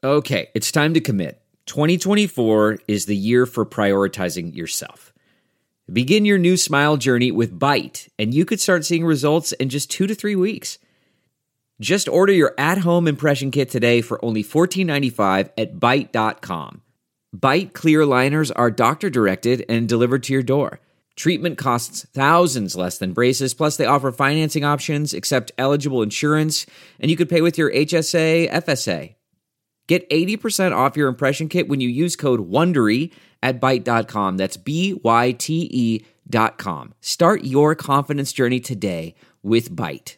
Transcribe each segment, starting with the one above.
Okay, it's time to commit. 2024 is the year for prioritizing yourself. Begin your new smile journey with Byte, and you could start seeing results in just 2 to 3 weeks. Just order your at-home impression kit today for only $14.95 at Byte.com. Byte clear liners are doctor-directed and delivered to your door. Treatment costs thousands less than braces, plus they offer financing options, accept eligible insurance, and you could pay with your HSA, FSA. Get 80% off your impression kit when you use code WONDERY at Byte.com. That's BYTE.com. Start your confidence journey today with Byte.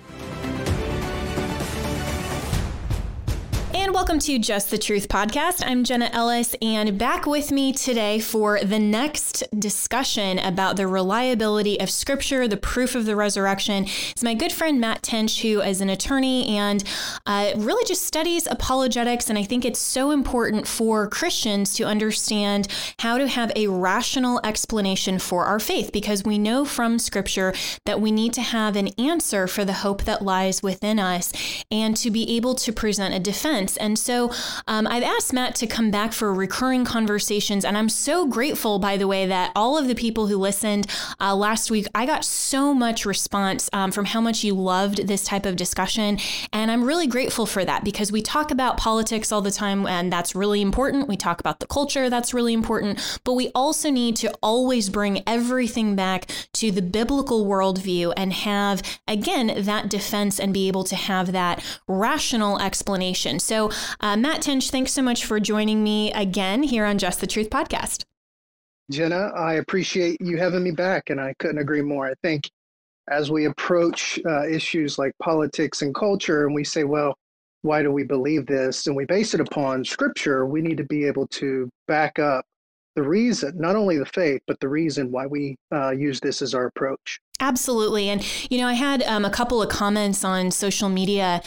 And welcome to Just the Truth podcast. I'm Jenna Ellis, and back with me today for the next discussion about the reliability of Scripture, the proof of the resurrection, is my good friend Matt Tench, who is an attorney and really just studies apologetics. And I think it's so important for Christians to understand how to have a rational explanation for our faith, because we know from Scripture that we need to have an answer for the hope that lies within us and to be able to present a defense. And so I've asked Matt to come back for recurring conversations. And I'm so grateful, by the way, that all of the people who listened last week, I got so much response from how much you loved this type of discussion. And I'm really grateful for that, because we talk about politics all the time, and that's really important. We talk about the culture, that's really important. But we also need to always bring everything back to the biblical worldview and have, again, that defense and be able to have that rational explanation. So Matt Tench, thanks so much for joining me again here on Just the Truth podcast. Jenna, I appreciate you having me back, and I couldn't agree more. I think as we approach issues like politics and culture, and we say, well, why do we believe this? And we base it upon Scripture, we need to be able to back up the reason, not only the faith, but the reason why we use this as our approach. Absolutely. And, I had a couple of comments on social media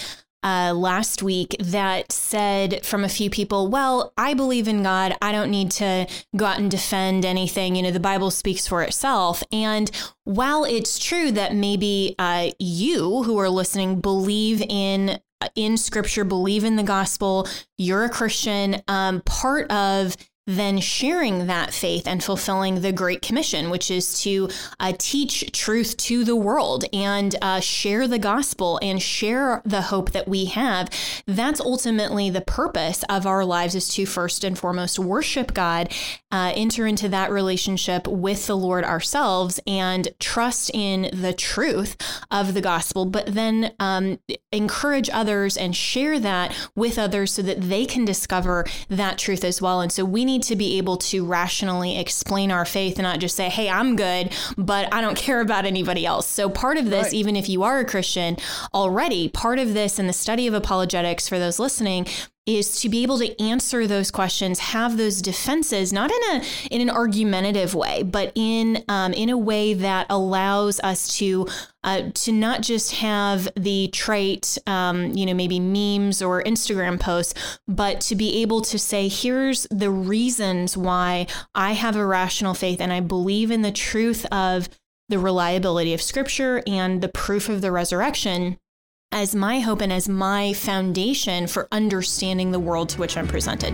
last week that said from a few people, well, I believe in God. I don't need to go out and defend anything. The Bible speaks for itself. And while it's true that maybe you who are listening believe in Scripture, believe in the gospel, you're a Christian, part of then sharing that faith and fulfilling the Great Commission, which is to teach truth to the world and share the gospel and share the hope that we have. That's ultimately the purpose of our lives, is to first and foremost worship God, enter into that relationship with the Lord ourselves, and trust in the truth of the gospel, but then encourage others and share that with others so that they can discover that truth as well. And so we need to be able to rationally explain our faith and not just say, hey, I'm good, but I don't care about anybody else. So part of this, even if you are a Christian already, part of this in the study of apologetics for those listening is to be able to answer those questions, have those defenses, not in an argumentative way, but in a way that allows us to not just have the trite, maybe memes or Instagram posts, but to be able to say, here's the reasons why I have a rational faith and I believe in the truth of the reliability of Scripture and the proof of the resurrection as my hope and as my foundation for understanding the world to which I'm presented.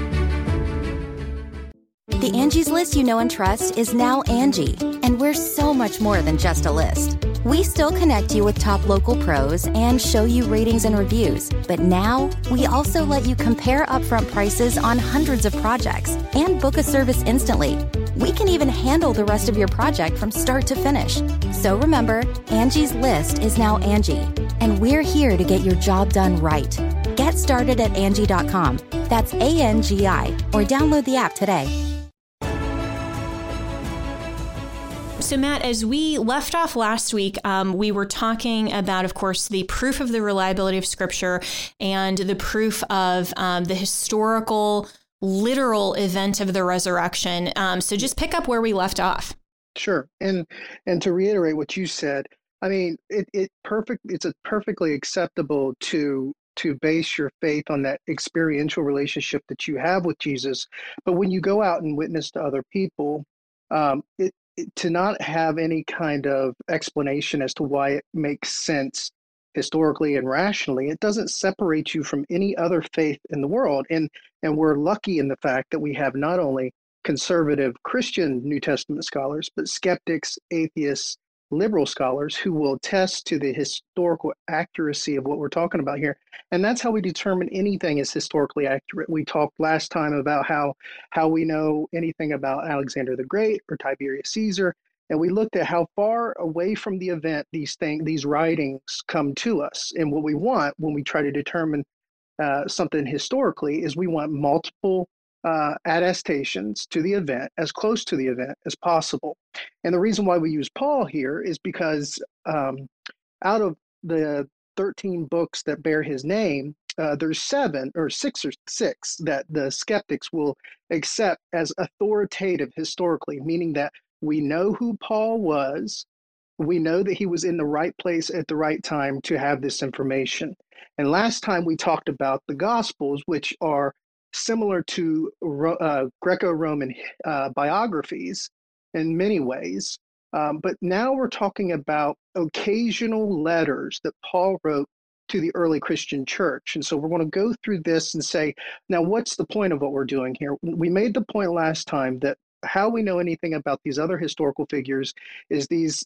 The Angie's List you know and trust is now Angie, and we're so much more than just a list. We still connect you with top local pros and show you ratings and reviews, but now we also let you compare upfront prices on hundreds of projects and book a service instantly. We can even handle the rest of your project from start to finish. So remember, Angie's List is now Angie, and we're here to get your job done right. Get started at Angie.com. That's ANGI, or download the app today. So Matt, as we left off last week, we were talking about, of course, the proof of the reliability of Scripture and the proof of the historical, literal event of the resurrection. So just pick up where we left off. Sure. And to reiterate what you said, I mean, it's perfectly acceptable to base your faith on that experiential relationship that you have with Jesus. But when you go out and witness to other people, to not have any kind of explanation as to why it makes sense historically and rationally, it doesn't separate you from any other faith in the world. And we're lucky in the fact that we have not only conservative Christian New Testament scholars, but skeptics, atheists, liberal scholars who will attest to the historical accuracy of what we're talking about here. And that's how we determine anything is historically accurate. We talked last time about how we know anything about Alexander the Great or Tiberius Caesar. And we looked at how far away from the event these writings come to us. And what we want when we try to determine something historically is we want multiple attestations to the event, as close to the event as possible. And the reason why we use Paul here is because out of the 13 books that bear his name, there's six that the skeptics will accept as authoritative historically, meaning that we know who Paul was. We know that he was in the right place at the right time to have this information. And last time we talked about the Gospels, which are similar to Greco-Roman biographies in many ways. But now we're talking about occasional letters that Paul wrote to the early Christian church. And so we're going to go through this and say, now, what's the point of what we're doing here? We made the point last time that how we know anything about these other historical figures is these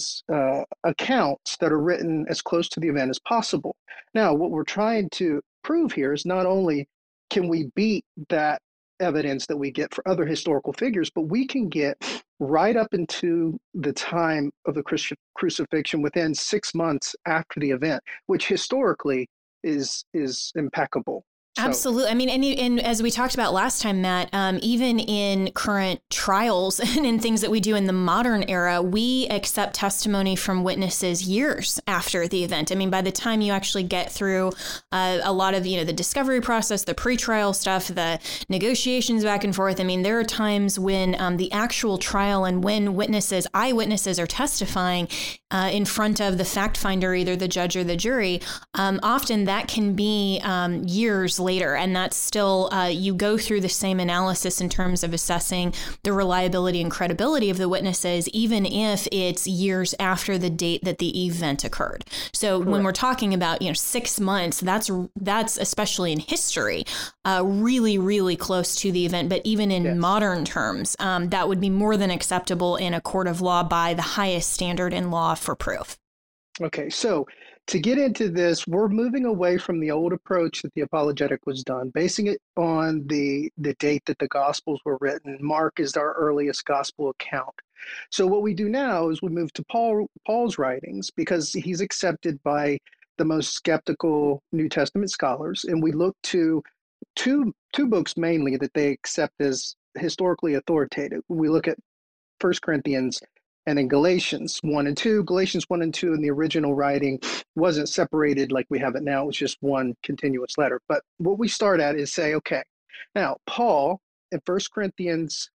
accounts that are written as close to the event as possible. Now, what we're trying to prove here is not only can we beat that evidence that we get for other historical figures, but we can get right up into the time of the Christian crucifixion within 6 months after the event, which historically is impeccable. Absolutely. I mean, and as we talked about last time, Matt, even in current trials and in things that we do in the modern era, we accept testimony from witnesses years after the event. I mean, by the time you actually get through a lot of, the discovery process, the pretrial stuff, the negotiations back and forth. I mean, there are times when the actual trial and when eyewitnesses are testifying in front of the fact finder, either the judge or the jury, often that can be years later. And that's still, you go through the same analysis in terms of assessing the reliability and credibility of the witnesses, even if it's years after the date that the event occurred. So Correct. When we're talking about, 6 months, that's especially in history, really, really close to the event. But even in modern terms, that would be more than acceptable in a court of law by the highest standard in law for proof. Okay, so to get into this, we're moving away from the old approach that the apologetic was done, basing it on the date that the Gospels were written. Mark is our earliest Gospel account. So what we do now is we move to Paul's writings because he's accepted by the most skeptical New Testament scholars, and we look to two books mainly that they accept as historically authoritative. We look at 1 Corinthians and then Galatians 1 and 2. Galatians 1 and 2 in the original writing wasn't separated like we have it now. It was just one continuous letter. But what we start at is say, okay, now Paul in 1 Corinthians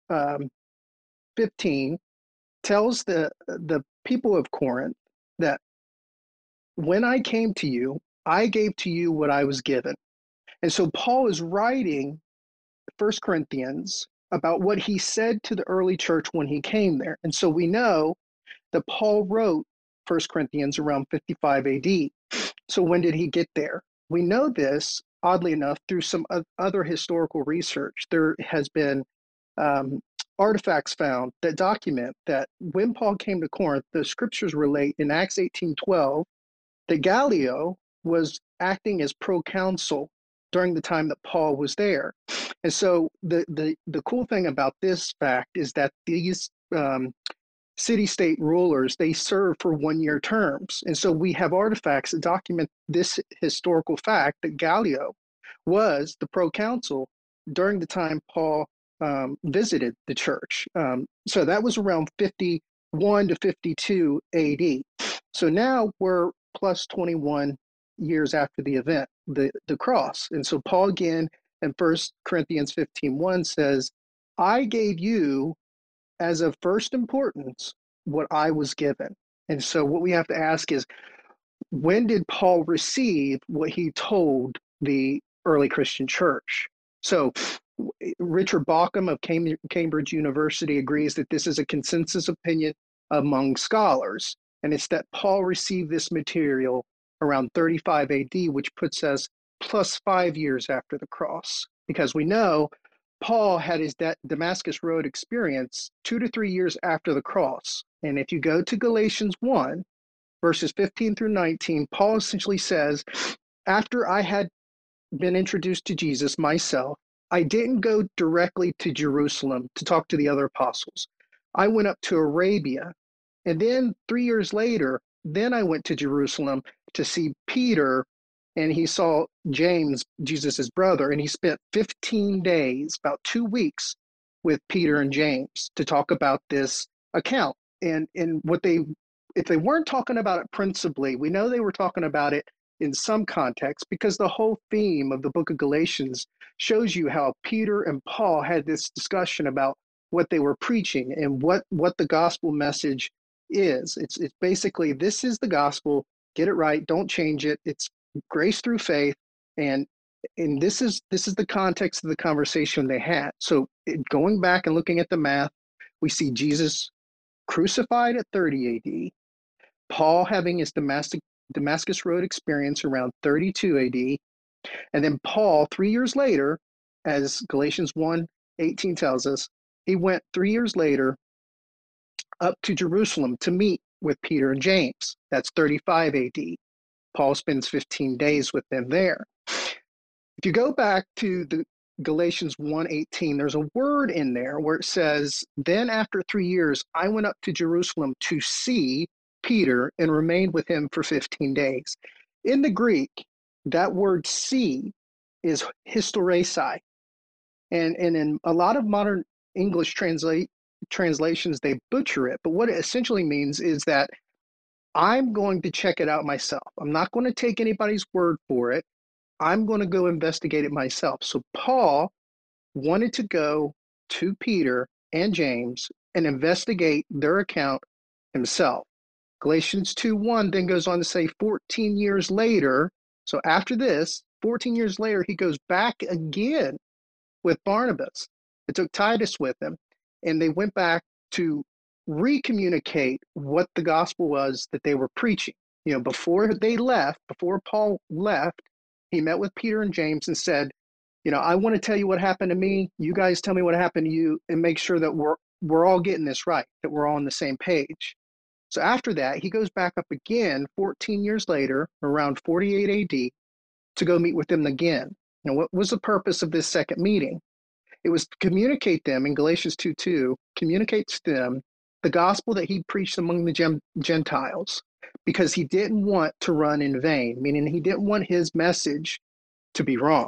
15 tells the people of Corinth that when I came to you, I gave to you what I was given. And so Paul is writing 1 Corinthians about what he said to the early church when he came there. And so we know that Paul wrote 1 Corinthians around 55 AD. So when did he get there? We know this, oddly enough, through some other historical research. There has been artifacts found that document that when Paul came to Corinth, the scriptures relate in Acts 18:12 that Gallio was acting as proconsul during the time that Paul was there. And so the cool thing about this fact is that these city-state rulers, they serve for one-year terms. And so we have artifacts that document this historical fact that Gallio was the proconsul during the time Paul visited the church. So that was around 51 to 52 AD. So now we're plus 21 years after the event, the cross. And so Paul again in 1 Corinthians 15:1 says, I gave you as of first importance what I was given. And so what we have to ask is, when did Paul receive what he told the early Christian church? So Richard Bauckham of Cambridge University agrees that this is a consensus opinion among scholars, and it's that Paul received this material around 35 AD, which puts us plus 5 years after the cross, because we know Paul had his Damascus Road experience 2 to 3 years after the cross. And if you go to Galatians 1, verses 15 through 19, Paul essentially says, after I had been introduced to Jesus myself, I didn't go directly to Jerusalem to talk to the other apostles. I went up to Arabia. And then 3 years later, then I went to Jerusalem to see Peter, and he saw James, Jesus's brother, and he spent 15 days, about 2 weeks, with Peter and James to talk about this account. And if they weren't talking about it principally, we know they were talking about it in some context, because the whole theme of the book of Galatians shows you how Peter and Paul had this discussion about what they were preaching and what the gospel message is. It's basically, this is the gospel, get it right, don't change it. It's grace through faith, and this is the context of the conversation they had. So going back and looking at the math, we see Jesus crucified at 30 AD, Paul having his Damascus Road experience around 32 AD, and then Paul 3 years later, as Galatians 1:18 tells us, he went 3 years later up to Jerusalem to meet with Peter and James. That's 35 AD. Paul spends 15 days with them there. If you go back to the Galatians 1:18, there's a word in there where it says, then after 3 years, I went up to Jerusalem to see Peter and remained with him for 15 days. In the Greek, that word see is hysteresis. And in a lot of modern English translations, they butcher it. But what it essentially means is that I'm going to check it out myself. I'm not going to take anybody's word for it. I'm going to go investigate it myself. So Paul wanted to go to Peter and James and investigate their account himself. Galatians 2:1 then goes on to say 14 years later, so after this, 14 years later, he goes back again with Barnabas. It took Titus with him, and they went back to recommunicate what the gospel was that they were preaching. You know, before Paul left, he met with Peter and James and said, you know, I want to tell you what happened to me. You guys tell me what happened to you, and make sure that we're all getting this right, that we're all on the same page. So after that, he goes back up again 14 years later, around 48 AD, to go meet with them again. Now, what was the purpose of this second meeting? It was to communicate them, in Galatians 2:2, communicates to them the gospel that he preached among the Gentiles, because he didn't want to run in vain, meaning he didn't want his message to be wrong.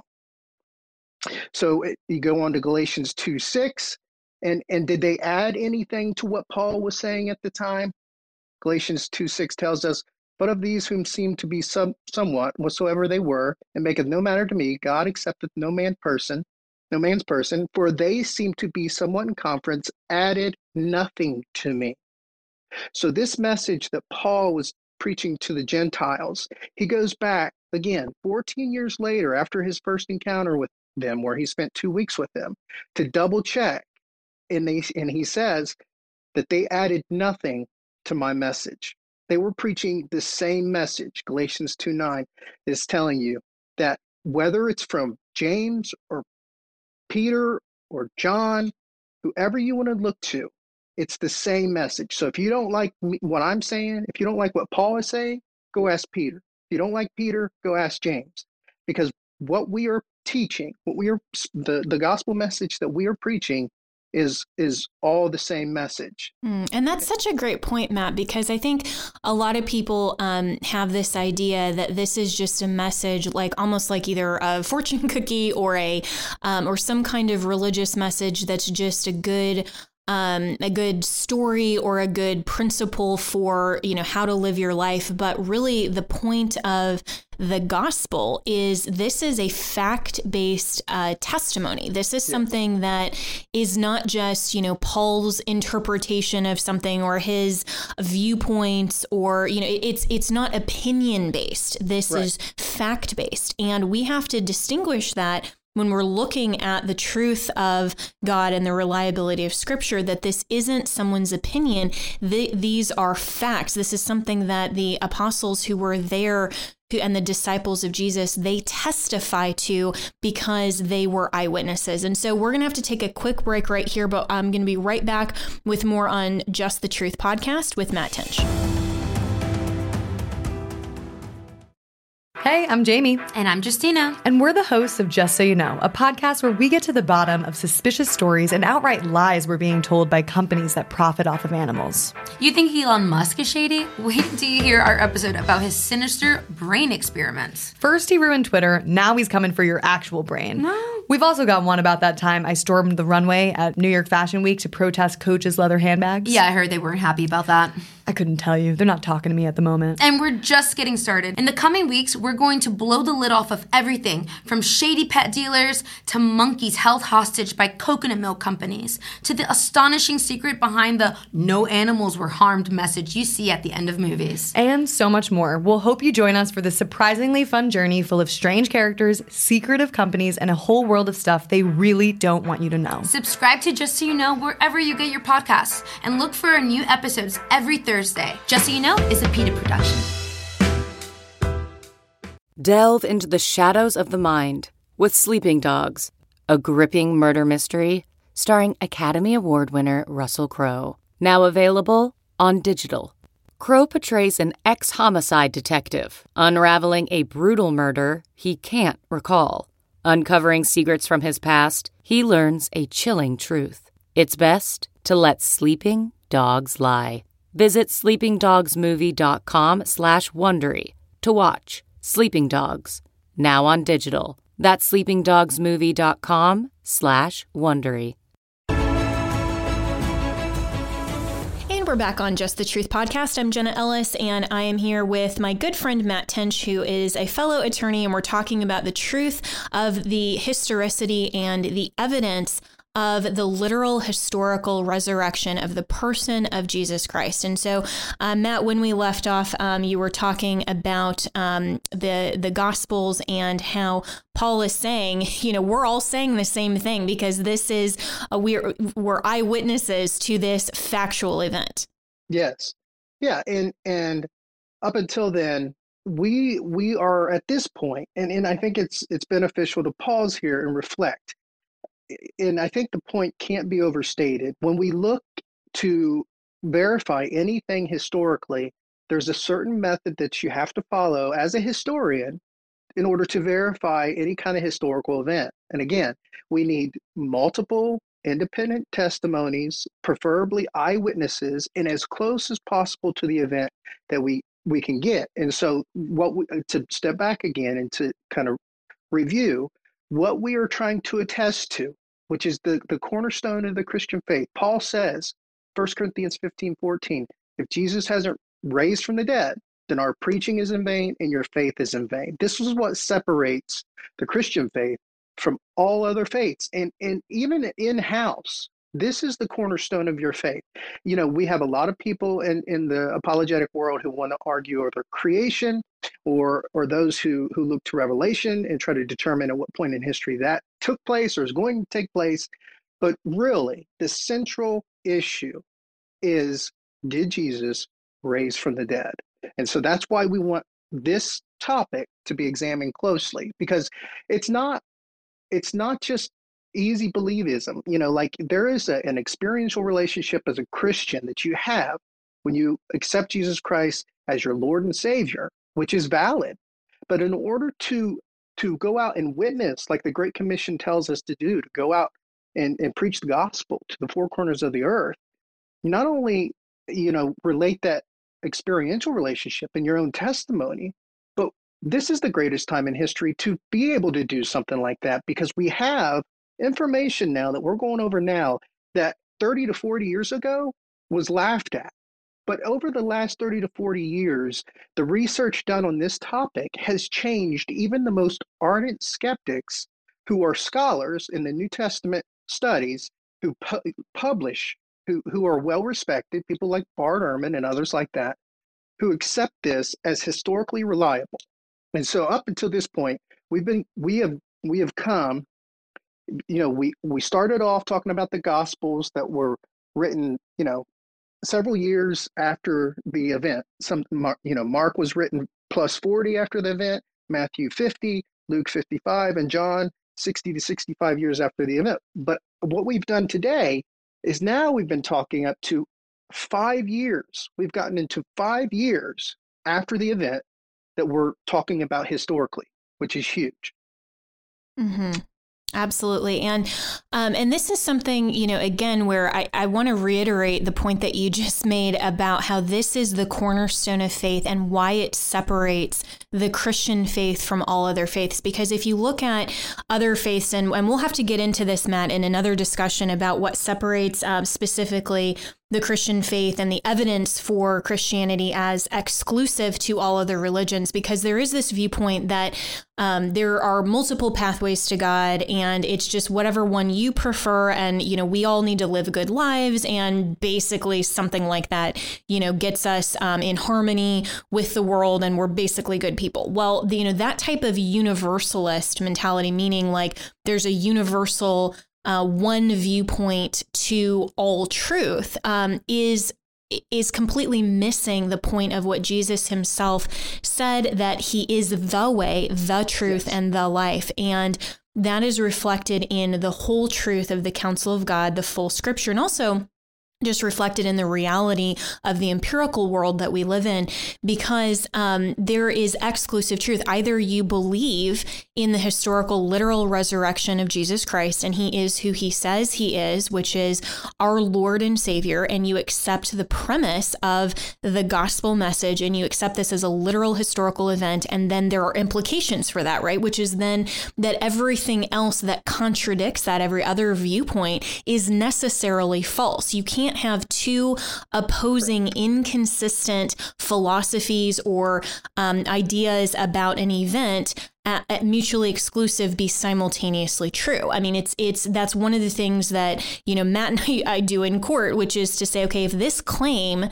So you go on to Galatians 2:6, and did they add anything to what Paul was saying at the time? Galatians 2:6 tells us, but of these whom seem to be somewhat, whatsoever they were, and maketh no matter to me, God accepteth no man's person, for they seem to be somewhat in conference, added nothing to me. So this message that Paul was preaching to the Gentiles, he goes back again 14 years later after his first encounter with them, where he spent 2 weeks with them, to double check. And he says that they added nothing to my message. They were preaching the same message. Galatians 2:9 is telling you that whether it's from James or Peter or John, whoever you want to look to, it's the same message. So if you don't like what I'm saying, if you don't like what Paul is saying, go ask Peter. If you don't like Peter, go ask James. Because what we are teaching, the gospel message that we are preaching is all the same message. And that's such a great point, Matt, because I think a lot of people have this idea that this is just a message, like almost like either a fortune cookie or or some kind of religious message that's just a good story or a good principle for, how to live your life. But really the point of the gospel is this is a fact-based testimony. This is something that is not just, Paul's interpretation of something or his viewpoints or, it's not opinion-based. This is fact-based. And we have to distinguish that when we're looking at the truth of God and the reliability of Scripture, that this isn't someone's opinion. These are facts. This is something that the apostles who were there and the disciples of Jesus, they testify to because they were eyewitnesses. And so we're going to have to take a quick break right here, but I'm going to be right back with more on Just the Truth podcast with Matt Tench. Hey, I'm Jamie. And I'm Justina. And we're the hosts of Just So You Know, a podcast where we get to the bottom of suspicious stories and outright lies we're being told by companies that profit off of animals. You think Elon Musk is shady? Wait till you hear our episode about his sinister brain experiments. First he ruined Twitter, now he's coming for your actual brain. No. We've also got one about that time I stormed the runway at New York Fashion Week to protest Coach's leather handbags. Yeah, I heard they weren't happy about that. I couldn't tell you. They're not talking to me at the moment. And we're just getting started. In the coming weeks, we're going to blow the lid off of everything from shady pet dealers to monkeys held hostage by coconut milk companies to the astonishing secret behind the "no animals were harmed" message you see at the end of movies. And so much more. We'll hope you join us for this surprisingly fun journey full of strange characters, secretive companies, and a whole world of stuff they really don't want you to know. Subscribe to Just So You Know wherever you get your podcasts and look for our new episodes every Thursday. Just So You Know is a PETA production. Delve into the shadows of the mind with Sleeping Dogs, a gripping murder mystery starring Academy Award winner Russell Crowe. Now available on digital. Crowe portrays an ex-homicide detective unraveling a brutal murder he can't recall. Uncovering secrets from his past, he learns a chilling truth. It's best to let sleeping dogs lie. Visit sleepingdogsmovie.com/Wondery to watch Sleeping Dogs, now on digital. That's sleepingdogsmovie.com/Wondery. And we're back on Just the Truth podcast. I'm Jenna Ellis, and I am here with my good friend Matt Tench, who is a fellow attorney, and we're talking about the truth of the historicity and the evidence of the literal historical resurrection of the person of Jesus Christ. And so, Matt, when we left off, you were talking about the Gospels and how Paul is saying, we're all saying the same thing because this is we're eyewitnesses to this factual event. Yes, yeah, and up until then, we are at this point, and I think it's beneficial to pause here and reflect. And I think the point can't be overstated. When we look to verify anything historically, there's a certain method that you have to follow as a historian in order to verify any kind of historical event. And again, we need multiple independent testimonies, preferably eyewitnesses, and as close as possible to the event that we can get. And so to step back again and to kind of review what we are trying to attest to, which is the cornerstone of the Christian faith. Paul says, 1 Corinthians 15:14, if Jesus hasn't raised from the dead, then our preaching is in vain and your faith is in vain. This is what separates the Christian faith from all other faiths. And even in-house, this is the cornerstone of your faith. We have a lot of people in the apologetic world who want to argue over creation or those who look to Revelation and try to determine at what point in history that took place or is going to take place. But really, the central issue is, did Jesus rise from the dead? And so that's why we want this topic to be examined closely, because it's not just easy believism. There is an experiential relationship as a Christian that you have when you accept Jesus Christ as your Lord and Savior, which is valid. But in order to go out and witness, like the Great Commission tells us to do, to go out and preach the gospel to the four corners of the earth, you not only, relate that experiential relationship in your own testimony, but this is the greatest time in history to be able to do something like that, because we have information now that we're going over now that 30 to 40 years ago was laughed at. But over the last 30 to 40 years, the research done on this topic has changed even the most ardent skeptics who are scholars in the New Testament studies, who publish, who are well respected, people like Bart Ehrman and others like that, who accept this as historically reliable. And so up until this point, we have come we started off talking about the Gospels that were written, several years after the event. Mark was written plus 40 after the event, Matthew 50, Luke 55, and John 60 to 65 years after the event. But what we've done today is now we've been talking up to 5 years. We've gotten into 5 years after the event that we're talking about historically, which is huge. Mm-hmm. Absolutely. And this is something, again, where I want to reiterate the point that you just made about how this is the cornerstone of faith and why it separates the Christian faith from all other faiths. Because if you look at other faiths, and we'll have to get into this, Matt, in another discussion about what separates specifically the Christian faith and the evidence for Christianity as exclusive to all other religions, because there is this viewpoint that there are multiple pathways to God, and it's just whatever one you prefer. And, we all need to live good lives. And basically something like that, gets us in harmony with the world, and we're basically good people. Well, that type of universalist mentality, meaning like there's a universal one viewpoint to all truth, is completely missing the point of what Jesus himself said, that he is the way, the truth, yes, and the life. And that is reflected in the whole truth of the counsel of God, the full scripture, and also just reflected in the reality of the empirical world that we live in, because there is exclusive truth. Either you believe in the historical, literal resurrection of Jesus Christ, and he is who he says he is, which is our Lord and Savior, and you accept the premise of the gospel message, and you accept this as a literal historical event, and then there are implications for that, right? Which is then that everything else that contradicts that, every other viewpoint, is necessarily false. You can't have two opposing, inconsistent philosophies or ideas about an event mutually exclusive be simultaneously true. I mean, that's one of the things that, Matt and I do in court, which is to say, okay, if this claim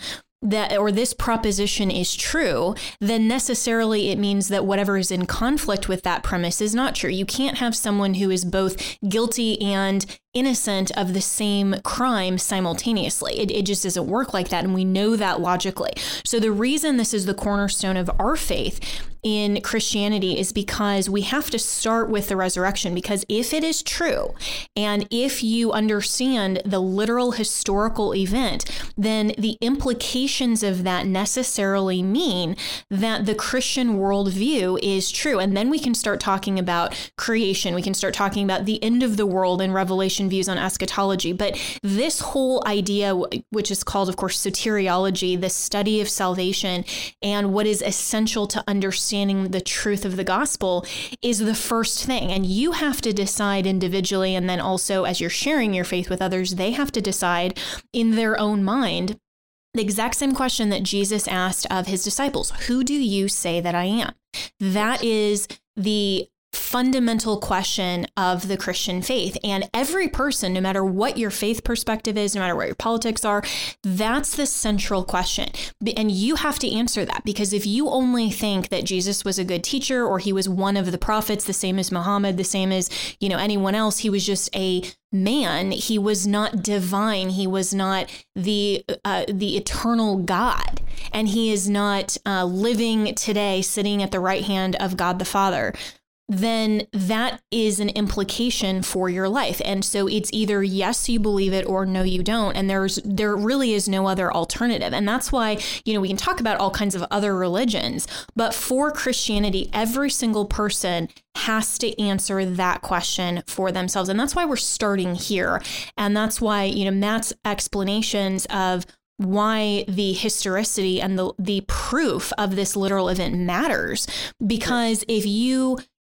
or this proposition is true, then necessarily it means that whatever is in conflict with that premise is not true. You can't have someone who is both guilty and innocent of the same crime simultaneously. It just doesn't work like that. And we know that logically. So the reason this is the cornerstone of our faith in Christianity is because we have to start with the resurrection, because if it is true, and if you understand the literal historical event, then the implications of that necessarily mean that the Christian worldview is true. And then we can start talking about creation. We can start talking about the end of the world and Revelation views on eschatology. But this whole idea, which is called, of course, soteriology, the study of salvation, and what is essential to understanding the truth of the gospel, is the first thing. And you have to decide individually, and then also as you're sharing your faith with others, they have to decide in their own mind the exact same question that Jesus asked of his disciples: who do you say that I am? That is the fundamental question of the Christian faith. And every person, no matter what your faith perspective is, no matter what your politics are, that's the central question. And you have to answer that, because if you only think that Jesus was a good teacher, or he was one of the prophets, the same as Muhammad, the same as, anyone else, he was just a man, he was not divine, he was not the eternal God, and he is not living today, sitting at the right hand of God the Father, then that is an implication for your life. And so it's either yes, you believe it, or no, you don't. And there really is no other alternative. And that's why, we can talk about all kinds of other religions, but for Christianity, every single person has to answer that question for themselves. And that's why we're starting here. And that's why, Matt's explanations of why the historicity and the proof of this literal event matters, because if you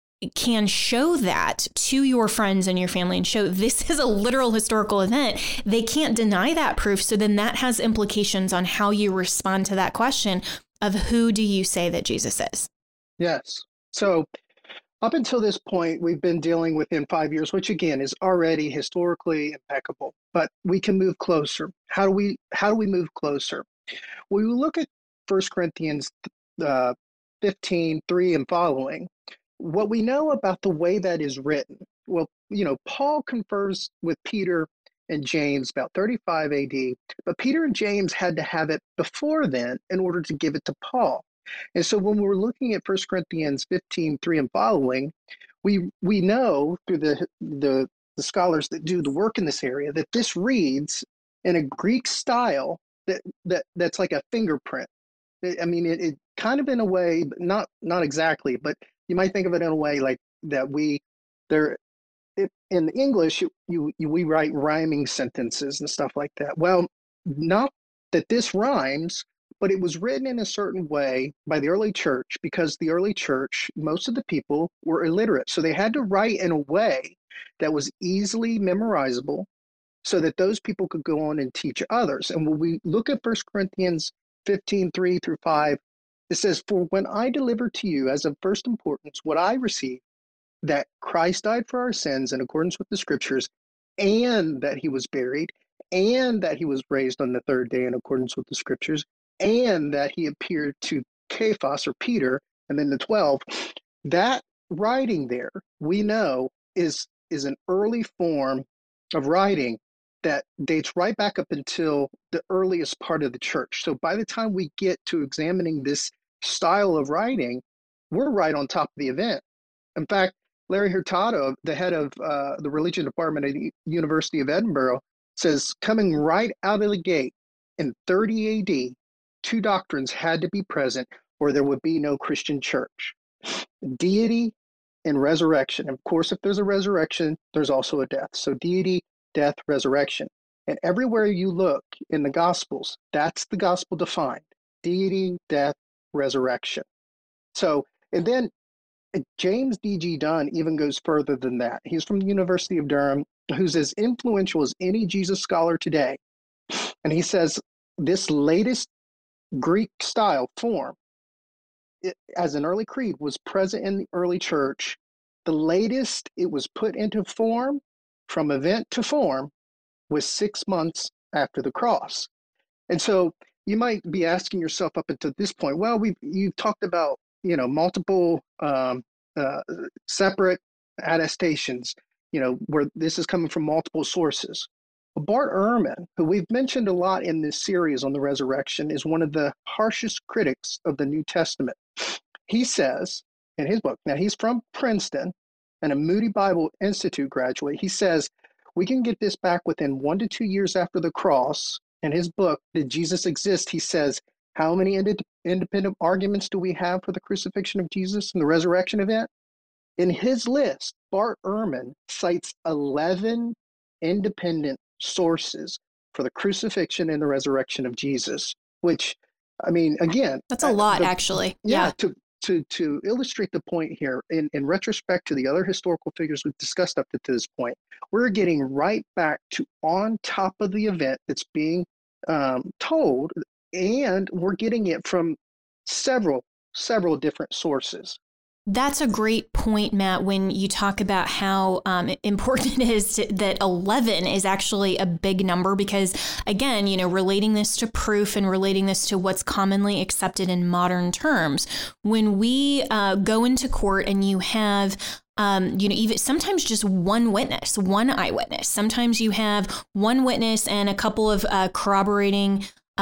can show that to your friends and your family and show this is a literal historical event, they can't deny that proof. So then that has implications on how you respond to that question of who do you say that Jesus is? Yes. So up until this point, we've been dealing within 5 years, which again is already historically impeccable, but we can move closer. How do we move closer? When we look at 1 Corinthians 15:3 and following, what we know about the way that is written, well, Paul confers with Peter and James about 35 AD, but Peter and James had to have it before then in order to give it to Paul. And so when we're looking at 1 Corinthians 15:3 and following, we know through the scholars that do the work in this area that this reads in a Greek style that's like a fingerprint. I mean, it kind of in a way, but not exactly, but you might think of it in a way like that in English, we write rhyming sentences and stuff like that. Well, not that this rhymes, but it was written in a certain way by the early church because the early church, most of the people were illiterate. So they had to write in a way that was easily memorizable so that those people could go on and teach others. And when we look at 1 Corinthians 15:3 through 5, it says, "For when I delivered to you as of first importance what I received, that Christ died for our sins in accordance with the scriptures, and that he was buried, and that he was raised on the third day in accordance with the scriptures, and that he appeared to Cephas or Peter, and then the 12, that writing there, we know, is an early form of writing that dates right back up until the earliest part of the church. So by the time we get to examining this style of writing, we're right on top of the event. In fact, Larry Hurtado, the head of the religion department at the University of Edinburgh, says coming right out of the gate in 30 AD, two doctrines had to be present or there would be no Christian church: deity and resurrection. Of course, if there's a resurrection, there's also a death. So deity, death, resurrection. And everywhere you look in the Gospels, that's the gospel defined: deity, death, resurrection. So, and then James D.G. Dunn even goes further than that. He's from the University of Durham, who's as influential as any Jesus scholar today. And he says this latest Greek style form, as an early creed, was present in the early church. The latest it was put into form, from event to form, was 6 months after the cross. And so you might be asking yourself up until this point, well, you've talked about multiple separate attestations, where this is coming from multiple sources. Bart Ehrman, who we've mentioned a lot in this series on the resurrection, is one of the harshest critics of the New Testament. He says in his book, now he's from Princeton and a Moody Bible Institute graduate, he says, we can get this back within 1 to 2 years after the cross. In his book, Did Jesus Exist? He says, how many independent arguments do we have for the crucifixion of Jesus and the resurrection event? In his list, Bart Ehrman cites 11 independent sources for the crucifixion and the resurrection of Jesus, which, I mean, again, that's a lot, actually. Yeah. To illustrate the point here, in retrospect to the other historical figures we've discussed up to this point, we're getting right back to on top of the event that's being told, and we're getting it from several different sources. That's a great point, Matt, when you talk about how important it is that 11 is actually a big number, because, again, relating this to proof and relating this to what's commonly accepted in modern terms, when we go into court and you have even sometimes just one witness, one eyewitness, sometimes you have one witness and a couple of corroborating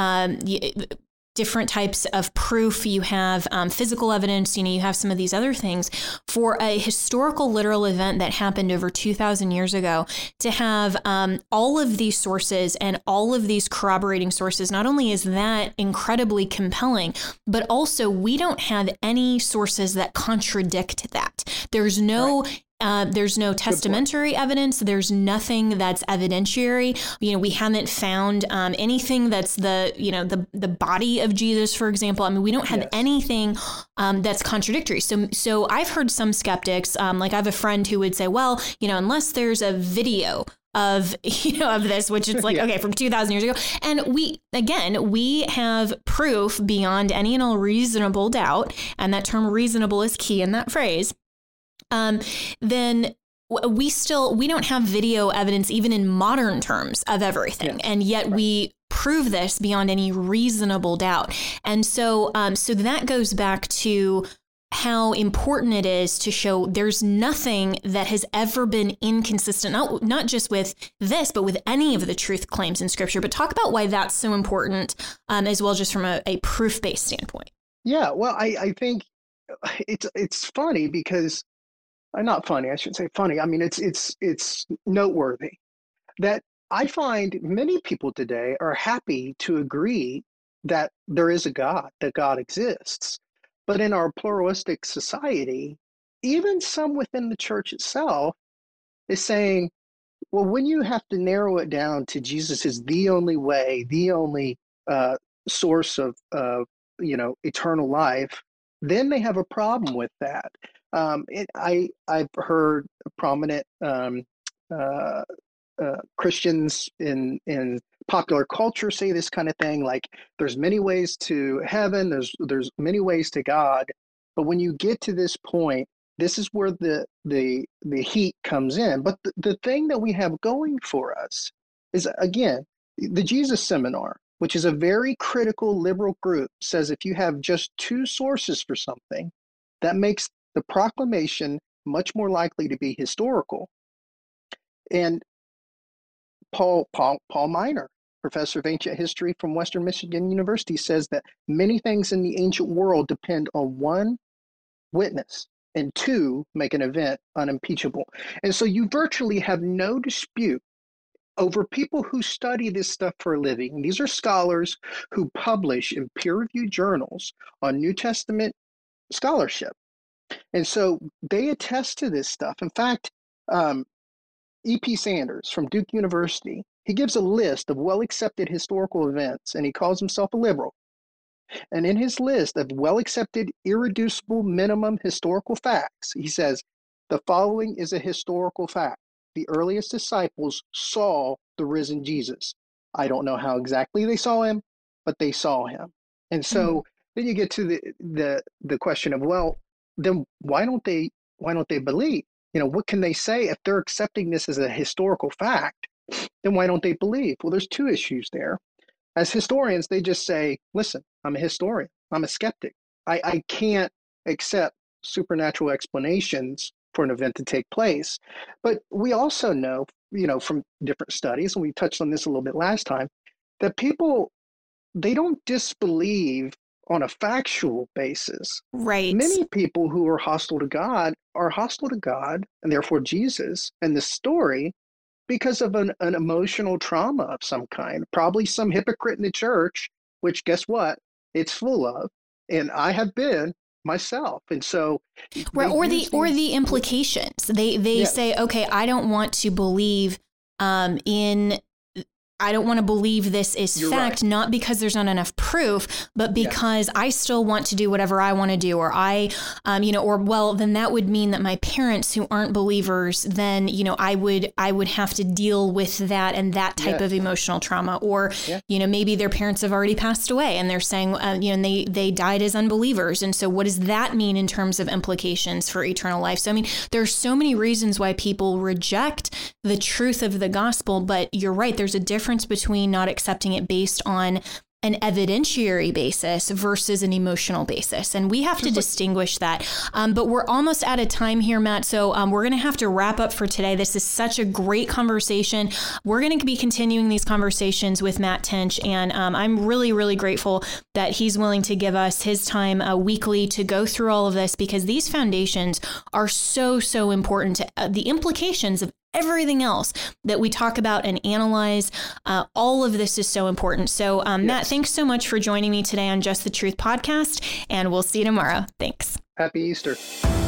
different types of proof. You have physical evidence, you have some of these other things. For a historical literal event that happened over 2,000 years ago, to have all of these sources and all of these corroborating sources, not only is that incredibly compelling, but also we don't have any sources that contradict that. There's no there's no testamentary evidence. There's nothing that's evidentiary. We haven't found anything that's the body of Jesus, for example. I mean, we don't have anything that's contradictory. So I've heard some skeptics, like I have a friend who would say, well, unless there's a video of this, which is like, okay, from 2,000 years ago. And we have proof beyond any and all reasonable doubt. And that term reasonable is key in that phrase. Then we don't have video evidence even in modern terms of everything. And yet we prove this beyond any reasonable doubt. And so that goes back to how important it is to show there's nothing that has ever been inconsistent, not just with this, but with any of the truth claims in Scripture. But talk about why that's so important as well, just from a proof-based standpoint. Yeah, well, I think it's funny because, not funny, I shouldn't say funny. I mean, it's noteworthy that I find many people today are happy to agree that there is a God, that God exists. But in our pluralistic society, even some within the church itself is saying, well, when you have to narrow it down to Jesus is the only way, the only source of eternal life, then they have a problem with that. I've heard prominent Christians in popular culture say this kind of thing, like there's many ways to heaven, there's many ways to God, but when you get to this point, this is where the heat comes in. But the thing that we have going for us is, again, the Jesus Seminar, which is a very critical liberal group, says if you have just two sources for something, that makes the proclamation much more likely to be historical. And Paul Miner, professor of ancient history from Western Michigan University, says that many things in the ancient world depend on one witness, and two make an event unimpeachable. And so you virtually have no dispute over people who study this stuff for a living. These are scholars who publish in peer-reviewed journals on New Testament scholarship. And so they attest to this stuff. In fact, E.P. Sanders from Duke University, he gives a list of well-accepted historical events, and he calls himself a liberal. And in his list of well-accepted, irreducible minimum historical facts, he says, the following is a historical fact. The earliest disciples saw the risen Jesus. I don't know how exactly they saw him, but they saw him. And so then you get to the question of, well, then why don't they believe? What can they say if they're accepting this as a historical fact? Then why don't they believe? Well, there's two issues there. As historians, they just say, listen, I'm a historian. I'm a skeptic. I can't accept supernatural explanations for an event to take place. But we also know, from different studies, and we touched on this a little bit last time, that people, they don't disbelieve on a factual basis. Right. Many people who are hostile to God and therefore Jesus and the story because of an emotional trauma of some kind, probably some hypocrite in the church, which guess what? It's full of, and I have been myself. And so or the implications. They say, okay, I don't want to believe I don't want to believe this is You're fact, right. Not because there's not enough proof, but because I still want to do whatever I want to do, or then that would mean that my parents who aren't believers, then, I would have to deal with that and that type of emotional trauma, or, maybe their parents have already passed away and they're saying, and they died as unbelievers. And so what does that mean in terms of implications for eternal life? So, there's so many reasons why people reject the truth of the gospel, but you're right. There's a difference between not accepting it based on an evidentiary basis versus an emotional basis. And we have to distinguish that. But we're almost out of time here, Matt. So we're going to have to wrap up for today. This is such a great conversation. We're going to be continuing these conversations with Matt Tench. And I'm really, really grateful that he's willing to give us his time weekly to go through all of this, because these foundations are so, so important to the implications of everything else that we talk about and analyze. All of this is so important. So Matt, thanks so much for joining me today on Just the Truth podcast, and we'll see you tomorrow. Thanks. Happy Easter.